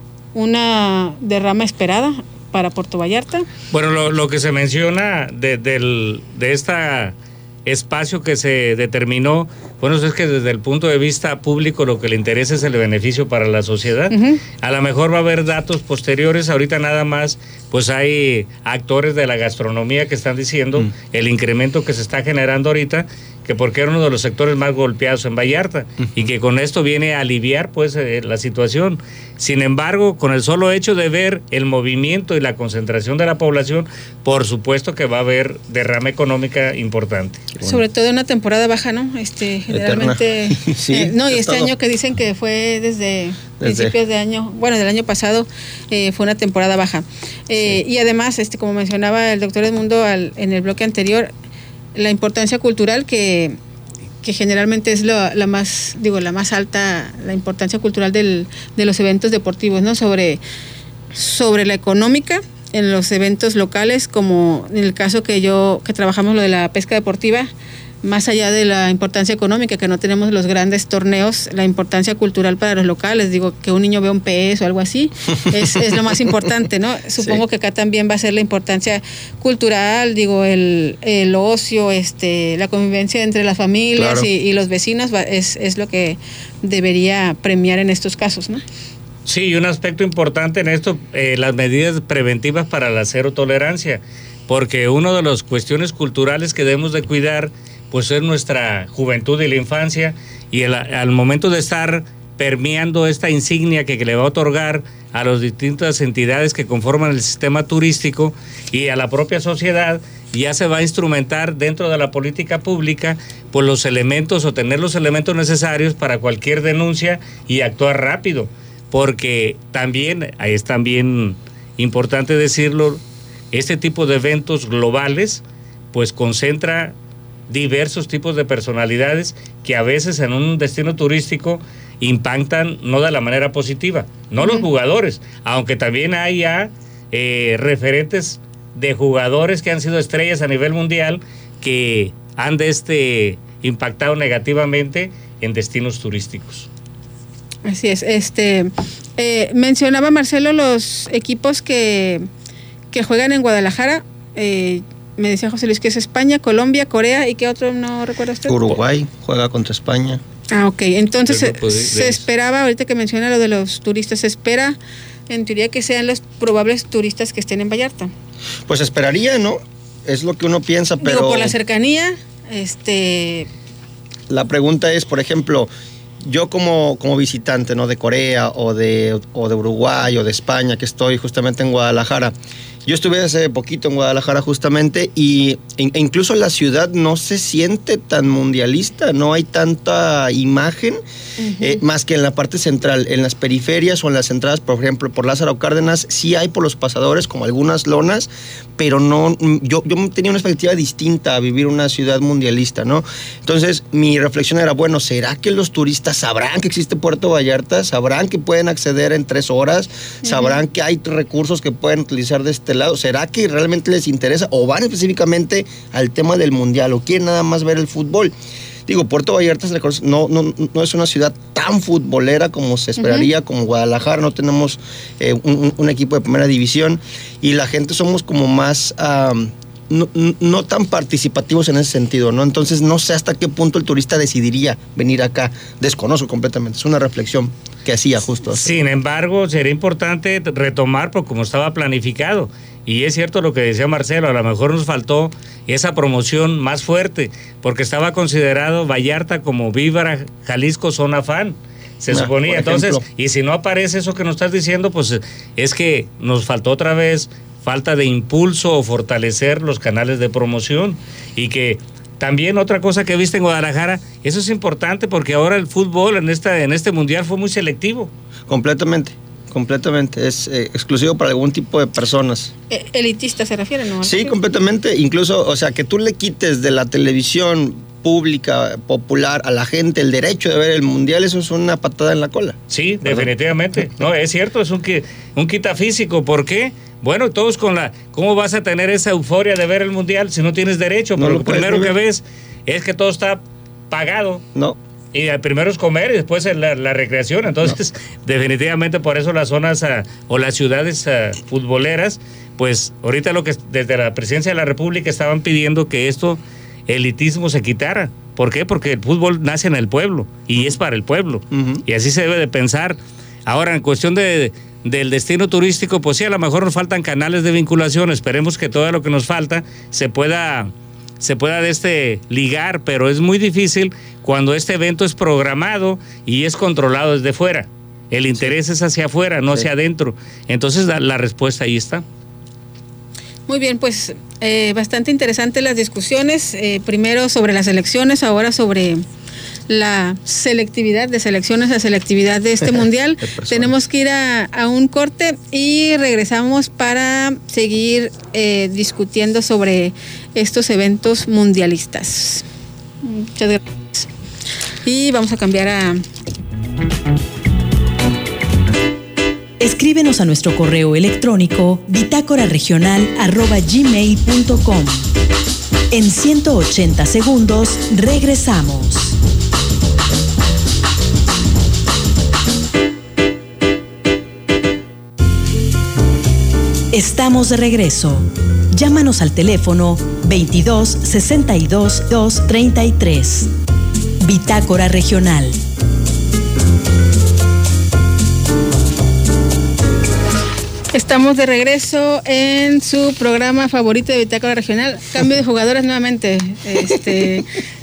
una derrama esperada para Puerto Vallarta. Bueno, lo, lo que se menciona de, del, de esta espacio que se determinó, bueno, es que desde el punto de vista público lo que le interesa es el beneficio para la sociedad. Uh-huh. A lo mejor va a haber datos posteriores, ahorita nada más, pues hay actores de la gastronomía que están diciendo uh-huh. el incremento que se está generando ahorita, que porque era uno de los sectores más golpeados en Vallarta, uh-huh. y que con esto viene a aliviar pues eh, la situación. Sin embargo, con el solo hecho de ver el movimiento y la concentración de la población, por supuesto que va a haber derrama económica importante. Bueno. Sobre todo en una temporada baja, ¿no? Este, generalmente, sí, eh, no, y este todo. año que dicen que fue desde, desde principios de año, bueno, del año pasado, eh, fue una temporada baja. Eh, sí. Y además, este, como mencionaba el doctor Edmundo al, en el bloque anterior, la importancia cultural que, que generalmente es la, la más, digo, la más alta, la importancia cultural del, de los eventos deportivos, ¿no? Sobre, sobre la económica en los eventos locales, como en el caso que yo, que trabajamos lo de la pesca deportiva, más allá de la importancia económica, que no tenemos los grandes torneos, la importancia cultural para los locales, digo, que un niño vea un pez o algo así, es, es lo más importante, ¿no? Supongo sí. que acá también va a ser la importancia cultural, digo, el, el ocio, este, la convivencia entre las familias claro. y, y los vecinos, va, es, es lo que debería premiar en estos casos, ¿no? Sí, y un aspecto importante en esto, eh, las medidas preventivas para la cero tolerancia, porque una de las cuestiones culturales que debemos de cuidar pues es nuestra juventud y la infancia, y el, al momento de estar permeando esta insignia que, que le va a otorgar a las distintas entidades que conforman el sistema turístico y a la propia sociedad, ya se va a instrumentar dentro de la política pública pues los elementos o tener los elementos necesarios para cualquier denuncia y actuar rápido, porque también, ahí es también importante decirlo, este tipo de eventos globales pues concentra diversos tipos de personalidades que a veces en un destino turístico impactan no de la manera positiva, no uh-huh. los jugadores, aunque también hay ya eh, referentes de jugadores que han sido estrellas a nivel mundial que han de este impactado negativamente en destinos turísticos. Así es. Este eh, mencionaba Marcelo los equipos que, que juegan en Guadalajara. Eh, Me decía José Luis que es España, Colombia, Corea, ¿y qué otro no recuerda usted? Uruguay juega contra España. Ah, ok. Entonces se, se esperaba, ahorita que menciona lo de los turistas, se espera en teoría que sean los probables turistas que estén en Vallarta. Pues esperaría, ¿no? Es lo que uno piensa, pero... Digo, por la cercanía, este... La pregunta es, por ejemplo, yo como, como visitante, ¿no? De Corea o de, o de Uruguay o de España, que estoy justamente en Guadalajara. Yo estuve hace poquito en Guadalajara justamente y e incluso la ciudad no se siente tan mundialista, no hay tanta imagen, uh-huh. eh, más que en la parte central, en las periferias o en las entradas, por ejemplo, por Lázaro Cárdenas, sí hay por los pasadores como algunas lonas, pero no, yo, yo tenía una perspectiva distinta a vivir una ciudad mundialista, ¿no? Entonces, mi reflexión era, bueno, ¿será que los turistas sabrán que existe Puerto Vallarta? ¿Sabrán que pueden acceder en tres horas? ¿Sabrán uh-huh. que hay recursos que pueden utilizar de este lado? ¿Será que realmente les interesa o van específicamente al tema del mundial o quieren nada más ver el fútbol? Digo, Puerto Vallarta no, no, no es una ciudad tan futbolera como se esperaría, uh-huh. como Guadalajara, no tenemos eh, un, un equipo de primera división y la gente somos como más, um, no, no tan participativos en ese sentido, ¿no? Entonces no sé hasta qué punto el turista decidiría venir acá. Desconozco completamente. Es una reflexión que hacía justo. Sin embargo, sería importante retomar, porque como estaba planificado, y es cierto lo que decía Marcelo, a lo mejor nos faltó esa promoción más fuerte, porque estaba considerado Vallarta como Víbora, Jalisco, zona fan. Se nah, suponía, entonces, y si no aparece eso que nos estás diciendo, pues es que nos faltó otra vez falta de impulso o fortalecer los canales de promoción. Y que también otra cosa que viste en Guadalajara, eso es importante porque ahora el fútbol en esta en este mundial fue muy selectivo. Completamente, completamente, es eh, exclusivo para algún tipo de personas. Elitista se refiere, ¿no? Sí, completamente, incluso, o sea, que tú le quites de la televisión pública, popular, a la gente el derecho de ver el mundial, eso es una patada en la cola. Sí, ¿verdad? Definitivamente. No, es cierto, es un, un quita físico. ¿Por qué? Bueno, todos con la... ¿Cómo vas a tener esa euforia de ver el mundial si no tienes derecho? No, pero lo primero que ves es que todo está pagado. No. Y el primero es comer y después la, la recreación. Entonces, no. definitivamente por eso las zonas uh, o las ciudades uh, futboleras, pues ahorita lo que desde la Presidencia de la República estaban pidiendo que esto... elitismo se quitara. ¿Por qué? Porque el fútbol nace en el pueblo y es para el pueblo. Uh-huh. Y así se debe de pensar. Ahora, en cuestión de, del destino turístico, pues sí, a lo mejor nos faltan canales de vinculación. Esperemos que todo lo que nos falta se pueda, se pueda de este ligar, pero es muy difícil cuando este evento es programado y es controlado desde fuera. El interés sí. es hacia afuera, no sí. hacia adentro. Entonces, la, la respuesta ahí está. Muy bien, pues eh, bastante interesante las discusiones, eh, primero sobre las elecciones, ahora sobre la selectividad, de selecciones a selectividad de este mundial. Tenemos que ir a, a un corte y regresamos para seguir eh, discutiendo sobre estos eventos mundialistas. Muchas gracias. Y vamos a cambiar a... Escríbenos a nuestro correo electrónico bitácora regional arroba gmail punto com. En ciento ochenta segundos regresamos. Estamos de regreso. Llámanos al teléfono veintidós sesenta y dos dos treinta y tres. Bitácora Regional. Estamos de regreso en su programa favorito de Bitácora Regional. Cambio de jugadores nuevamente. Este,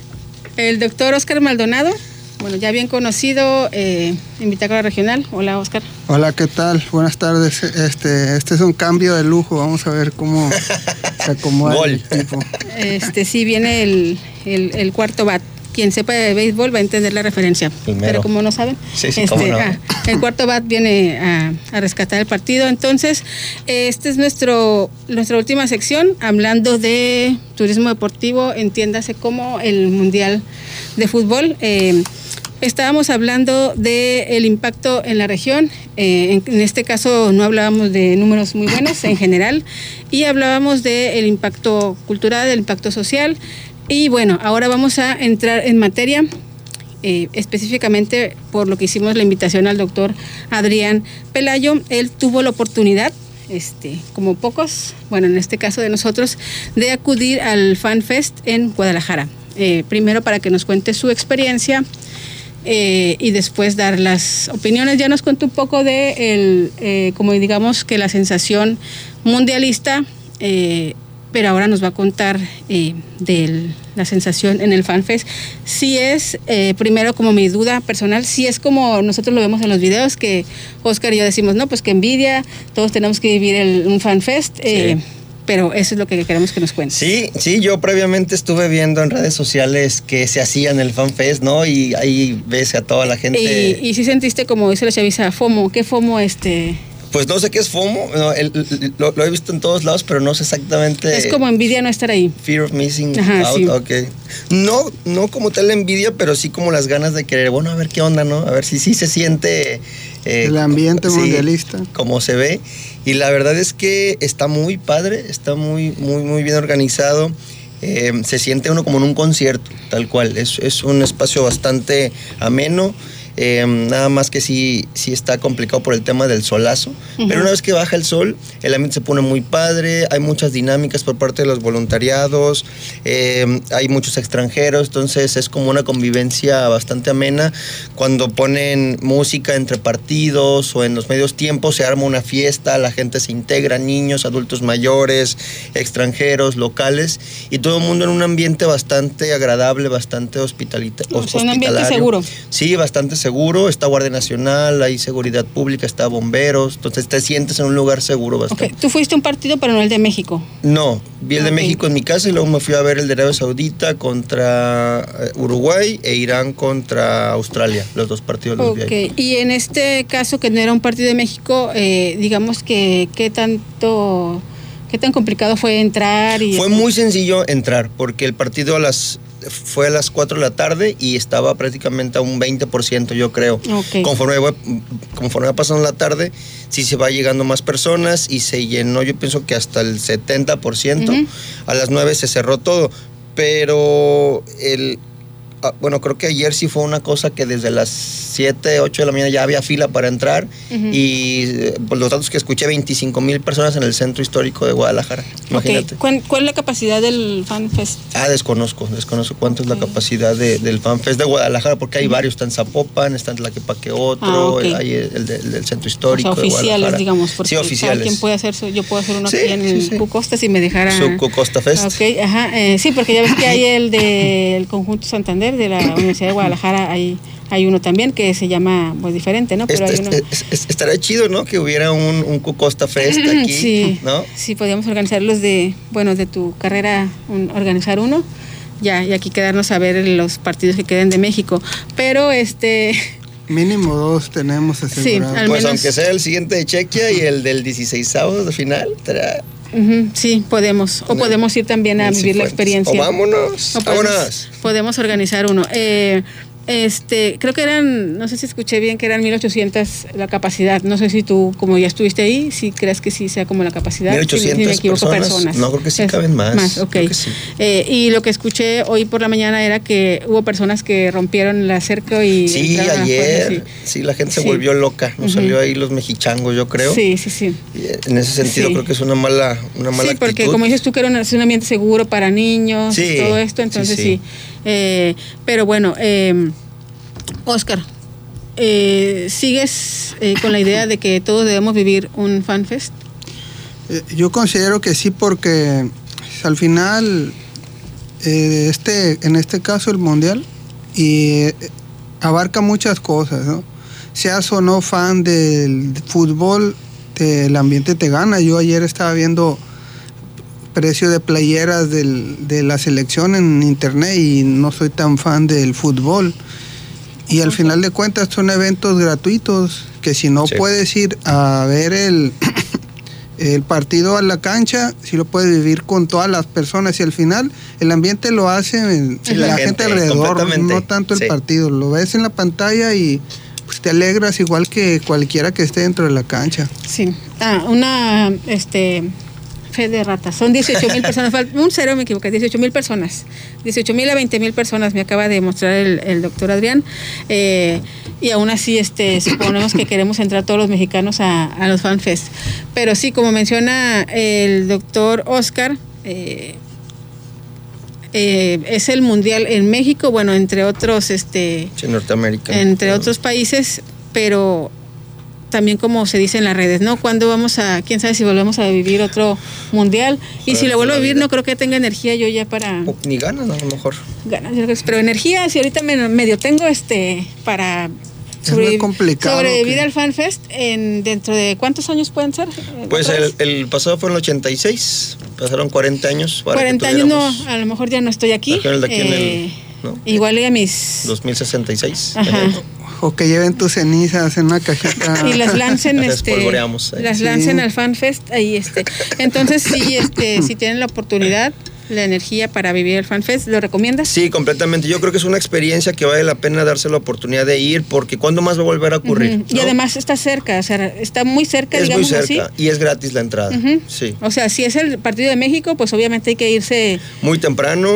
el doctor Oscar Maldonado, bueno, ya bien conocido eh, en Bitácora Regional. Hola, Oscar. Hola, ¿qué tal? Buenas tardes. Este, este es un cambio de lujo. Vamos a ver cómo se acomoda el equipo. Este, sí, viene el, el, el cuarto bat. Quien sepa de béisbol va a entender la referencia. Primero. Pero como no saben, sí, sí, este, no. ah, el cuarto bat viene a, a rescatar el partido. Entonces, esta es nuestro, nuestra última sección, hablando de turismo deportivo, entiéndase como el Mundial de Fútbol. Eh, estábamos hablando del impacto en la región. Eh, en, en este caso no hablábamos de números muy buenos en general, y hablábamos del impacto cultural, del impacto social. Y bueno, ahora vamos a entrar en materia, eh, específicamente por lo que hicimos la invitación al doctor Adrián Pelayo. Él tuvo la oportunidad, este, como pocos, bueno, en este caso de nosotros, de acudir al Fan Fest en Guadalajara. Eh, primero para que nos cuente su experiencia eh, y después dar las opiniones. Ya nos contó un poco de, el, eh, como digamos que la sensación mundialista, eh, pero ahora nos va a contar eh, de la sensación en el FanFest. Sí es, eh, primero como mi duda personal, sí es como nosotros lo vemos en los videos, que Oscar y yo decimos, no, pues que envidia, todos tenemos que vivir el, un FanFest, eh, sí. Pero eso es lo que queremos que nos cuente. Sí, sí, yo previamente estuve viendo en redes sociales que se hacía en el FanFest, ¿no? Y ahí ves a toda la gente. Y, y sí sentiste, como dice la chaviza, FOMO. ¿Qué FOMO este...? Pues no sé qué es FOMO, no, el, el, lo, lo he visto en todos lados, pero no sé exactamente. Es como envidia no estar ahí. Fear of missing Ajá, out, sí. Ok. No, no como tal la envidia, pero sí como las ganas de querer, bueno, a ver qué onda, ¿no? A ver si sí se siente... Eh, el ambiente sí, mundialista. Como se ve. Y la verdad es que está muy padre, está muy, muy, muy bien organizado. Eh, se siente uno como en un concierto, tal cual. Es, es un espacio bastante ameno. Eh, nada más que sí, sí está complicado por el tema del solazo. Uh-huh. Pero una vez que baja el sol, el ambiente se pone muy padre, hay muchas dinámicas por parte de los voluntariados, eh, hay muchos extranjeros, entonces es como una convivencia bastante amena. Cuando ponen música entre partidos o en los medios tiempos, se arma una fiesta, la gente se integra, niños, adultos mayores, extranjeros, locales, y todo el mundo en un ambiente bastante agradable, bastante hospitalita, o sea, un ambiente seguro. Sí, bastante seguro. Está Guardia Nacional, hay seguridad pública, está bomberos, entonces te sientes en un lugar seguro bastante. Okay. Tú fuiste a un partido, pero no el de México. No, vi el okay. de México en mi casa y luego me fui a ver el de Arabia Saudita contra Uruguay e Irán contra Australia, los dos partidos los okay. vi ahí. Y en este caso, que no era un partido de México, eh, digamos que qué tanto... ¿Qué tan complicado fue entrar? Y fue muy sencillo entrar, porque el partido a las, fue a las cuatro de la tarde y estaba prácticamente a un veinte por ciento, yo creo. Okay. Conforme, conforme va pasando la tarde, sí se va llegando más personas y se llenó, yo pienso que hasta el setenta por ciento. Uh-huh. A las nueve se cerró todo, pero el... Bueno, creo que ayer sí fue una cosa que desde las siete, ocho de la mañana ya había fila para entrar. Uh-huh. Y por los datos que escuché, veinticinco mil personas en el centro histórico de Guadalajara. Imagínate. Okay. ¿Cuál, ¿Cuál es la capacidad del FanFest? Ah, desconozco, desconozco cuánto okay. es la capacidad de, del FanFest de Guadalajara, porque hay uh-huh. varios, está en Zapopan, está en Tlaquepaque otro, ah, okay. hay el, de, el del centro histórico. O sea, oficiales, digamos, porque sí, oficiales. ¿Quién puede hacer eso? Yo puedo hacer uno sí, aquí en sí, el sí. Cucosta si me dejara. Su Cucosta Fest. Ok, ajá. Eh, sí, porque ya ves que hay el del Conjunto Santander de la Universidad de Guadalajara, hay, hay uno también que se llama pues diferente, ¿no? Pero este, hay uno... es, es, estaría chido, ¿no? Que hubiera un, un Cucosta Fest aquí, sí, ¿no? Sí, podríamos organizarlos de, bueno, de tu carrera, un, organizar uno, ya, y aquí quedarnos a ver los partidos que queden de México, pero este... Mínimo dos tenemos asegurados. Sí, al pues menos... aunque sea el siguiente de Chequia y el del dieciseisavo de final, estará... Uh-huh, sí, podemos. O no, podemos ir también a vivir la experiencia. O vámonos. O podemos, vámonos. Podemos organizar uno. Eh, este, creo que eran, no sé si escuché bien, que eran mil ochocientas la capacidad. No sé si tú, como ya estuviste ahí, si crees que sí sea como la capacidad. mil ochocientas si me equivoco, personas. personas. No, creo que sí es, caben más. Más, ok. Creo que sí. eh, y lo que escuché hoy por la mañana era que hubo personas que rompieron la cerca y... Sí, ayer. Fuerzas, sí. sí, la gente se sí. volvió loca. Nos uh-huh. salió ahí los mexichangos, yo creo. Sí, sí, sí. Y en ese sentido sí. creo que es una mala, una mala sí, porque actitud. Como dices tú, que era un, un ambiente seguro para niños, sí. todo esto, entonces sí. sí. sí. Eh, pero bueno... Eh, Oscar, eh, ¿sigues eh, con la idea de que todos debemos vivir un FanFest? Eh, yo considero que sí, porque al final, eh, este, en este caso el Mundial, y eh, abarca muchas cosas, ¿no? Seas o no fan del fútbol, te, el ambiente te gana. Yo ayer estaba viendo precio de playeras del, de la selección en internet y no soy tan fan del fútbol. Y al final de cuentas son eventos gratuitos, que si no sí. puedes ir a ver el, el partido a la cancha, si lo puedes vivir con todas las personas, y al final el ambiente lo hace sí, la, la gente, gente alrededor, no tanto el sí. partido. Lo ves en la pantalla y pues te alegras igual que cualquiera que esté dentro de la cancha. Sí. Ah, una este fe de ratas. Son dieciocho mil personas. Un cero me equivoqué. dieciocho mil personas. dieciocho mil a veinte mil personas me acaba de mostrar el, el doctor Adrián. Eh, y aún así este, suponemos que queremos entrar todos los mexicanos a, a los FanFest. Pero sí, como menciona el doctor Oscar, eh, eh, es el mundial en México, bueno, entre otros, este, sí, Norteamérica. Entre claro. otros países, pero también como se dice en las redes, ¿no? ¿Cuándo vamos a, quién sabe si volvemos a vivir otro mundial? Y claro, si lo vuelvo a vivir, no creo que tenga energía yo ya para... O, ni ganas, a lo mejor. Ganas, pero energía, si ahorita me, medio tengo este para sobreviv- sobrevivir que... al FanFest, en, ¿dentro de cuántos años pueden ser? Pues el, el pasado fue en el ochenta y seis, pasaron cuarenta años. Para cuarenta años no, a lo mejor ya no estoy aquí. De aquí eh, en el, ¿no? Igual a mis... dos mil sesenta y seis. Ajá. O que lleven tus cenizas en una cajita. Y las lancen, las este, las sí. lancen al FanFest ahí, este. Entonces sí, este, si tienen la oportunidad, la energía para vivir el FanFest, ¿lo recomiendas? Sí, completamente. Yo creo que es una experiencia que vale la pena darse la oportunidad de ir, porque ¿cuándo más va a volver a ocurrir? Uh-huh. ¿no? Y además está cerca, o sea, está muy cerca, es digamos muy cerca, así. Y es gratis la entrada. Uh-huh. Sí. O sea, si es el partido de México, pues obviamente hay que irse muy temprano.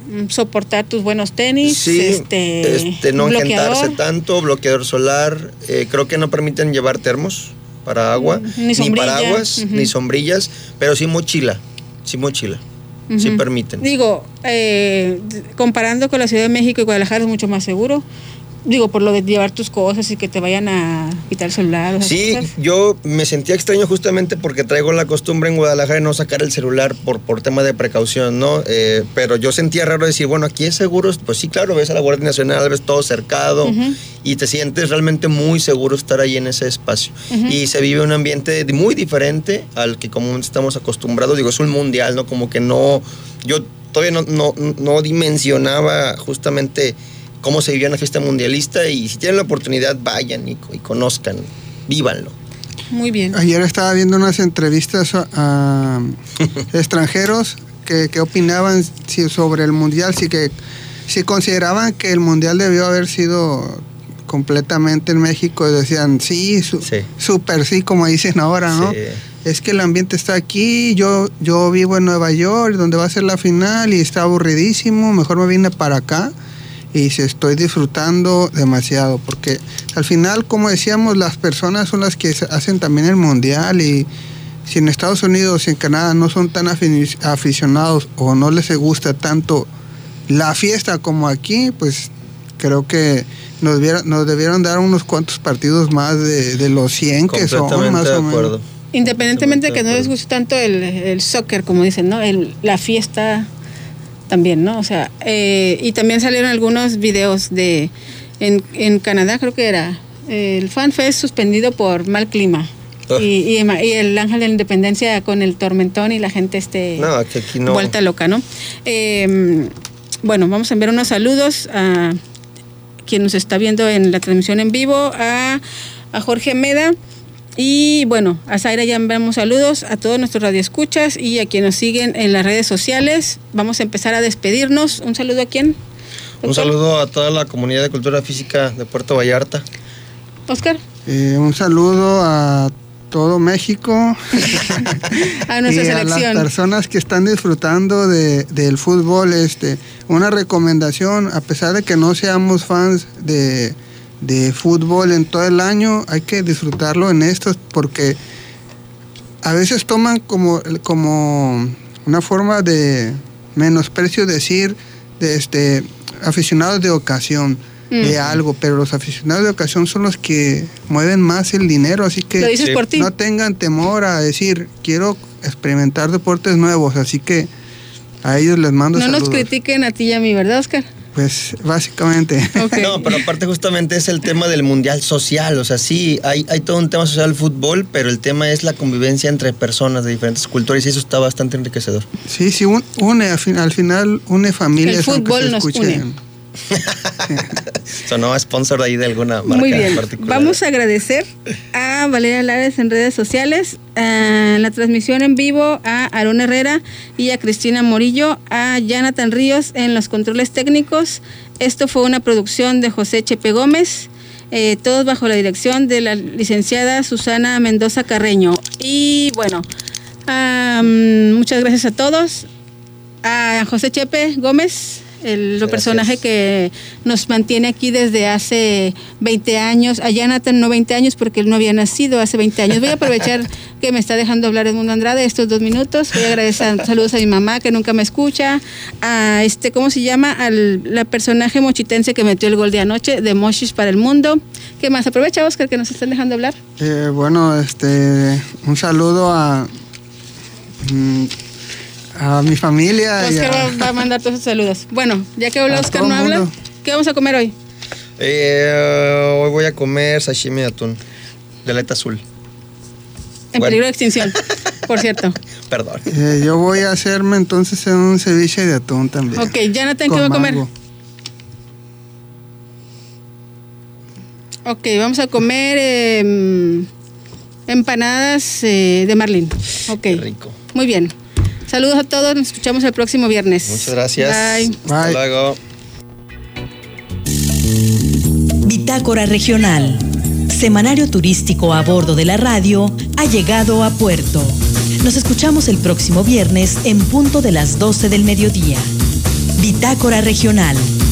soportar tus buenos tenis, sí, este, este no bloqueador. engentarse tanto, bloqueador solar, eh, creo que no permiten llevar termos para agua, Ni ni, sombrilla. paraguas, Ujú. ni sombrillas, pero sí mochila, sí mochila, Ujú. sí permiten. Digo, eh, comparando con la Ciudad de México y Guadalajara es mucho más seguro. Digo, por lo de llevar tus cosas y que te vayan a quitar el celular. O esas Sí, cosas. yo me sentía extraño justamente porque traigo la costumbre en Guadalajara de no sacar el celular por, por tema de precaución, ¿no? Eh, pero yo sentía raro decir, bueno, aquí es seguro. Pues sí, claro, ves a la Guardia Nacional, ves todo cercado, Ujú. y te sientes realmente muy seguro estar ahí en ese espacio. Ujú. Y se vive un ambiente muy diferente al que comúnmente estamos acostumbrados. Digo, es un mundial, ¿no? Como que no... Yo todavía no, no, no dimensionaba justamente cómo se vivía una fiesta mundialista, y si tienen la oportunidad, vayan y, y conozcan, vívanlo. Muy bien. Ayer estaba viendo unas entrevistas a, a extranjeros que, que opinaban si, sobre el mundial, si que si consideraban que el mundial debió haber sido completamente en México. Decían sí, su, Sí. súper sí, como dicen ahora, ¿no? Sí. Es que el ambiente está aquí, yo, yo vivo en Nueva York, donde va a ser la final, y está aburridísimo, mejor me vine para acá. Y se estoy disfrutando demasiado, porque al final, como decíamos, las personas son las que hacen también el mundial, y si en Estados Unidos y en Canadá no son tan aficionados o no les gusta tanto la fiesta como aquí, pues creo que nos, viera, nos debieron dar unos cuantos partidos más de, de los cien que son, más de o menos. acuerdo. Independientemente de que no les Completamente de guste tanto el, el soccer, como dicen, ¿no? El, la fiesta también, ¿no? O sea, eh, y también salieron algunos videos de, en, en Canadá creo que era, eh, el Fan Fest suspendido por mal clima. Ah. Y, y, y el Ángel de la Independencia con el tormentón y la gente este No, que aquí no. vuelta loca, ¿no? Eh, bueno, vamos a enviar unos saludos a quien nos está viendo en la transmisión en vivo, a, a Jorge Meda. Y bueno, a Zaira ya enviamos saludos, a todos nuestros radioescuchas y a quienes nos siguen en las redes sociales. Vamos a empezar a despedirnos. ¿Un saludo a quién? Un saludo a toda la comunidad de cultura física de Puerto Vallarta. Oscar. Eh, un saludo a todo México. A nuestra y selección. A las personas que están disfrutando de, del fútbol. Este, una recomendación, a pesar de que no seamos fans de, de fútbol en todo el año, hay que disfrutarlo en estos, porque a veces toman como, como una forma de menosprecio decir de este, aficionados de ocasión. Mm. De algo, pero los aficionados de ocasión son los que mueven más el dinero, así que ¿Lo dices sí. por ti? No tengan temor a decir, quiero experimentar deportes nuevos, así que a ellos les mando no saludos. No nos critiquen a ti y a mí, ¿verdad, Oscar? Pues básicamente. Okay. No, pero aparte justamente es el tema del mundial social, o sea, sí, hay, hay todo un tema social del fútbol, pero el tema es la convivencia entre personas de diferentes culturas, y eso está bastante enriquecedor. Sí, sí, un, une, al final une familias. El fútbol nos une. Sonó sponsor ahí de alguna marca. Muy bien. particular. Vamos a agradecer a Valeria Lares en redes sociales, a la transmisión en vivo, a Aarón Herrera y a Cristina Morillo, a Jonathan Ríos en los controles técnicos. Esto fue una producción de José Chepe Gómez, eh, todos bajo la dirección de la licenciada Susana Mendoza Carreño. Y bueno, um, muchas gracias a todos. A José Chepe Gómez, el Gracias. personaje que nos mantiene aquí desde hace veinte años. A Jonathan no veinte años porque él no había nacido hace veinte años. Voy a aprovechar que me está dejando hablar Edmundo Andrade estos dos minutos. Voy a agradecer saludos a mi mamá que nunca me escucha, a este, ¿cómo se llama? Al la personaje mochitense que metió el gol de anoche, de Mochis para el mundo. ¿Qué más? Aprovecha, Oscar, que nos están dejando hablar. Eh, bueno, este, un saludo a... Mmm, a mi familia. Oscar a... va, va a mandar todos sus saludos. Bueno, ya que habla Oscar no habla, mundo. ¿Qué vamos a comer hoy? Eh, hoy voy a comer sashimi de atún, de aleta azul. En bueno. peligro de extinción, por cierto. Perdón. Eh, yo voy a hacerme entonces un ceviche de atún también. Ok, Jonathan, ¿qué va a comer? Ok, vamos a comer eh, empanadas eh, de marlín. Ok. Qué rico. Muy bien. Saludos a todos, nos escuchamos el próximo viernes. Muchas gracias. Bye. Bye. Hasta luego. Bitácora Regional, semanario turístico a bordo de la radio, ha llegado a puerto. Nos escuchamos el próximo viernes en punto de las doce del mediodía. Bitácora Regional.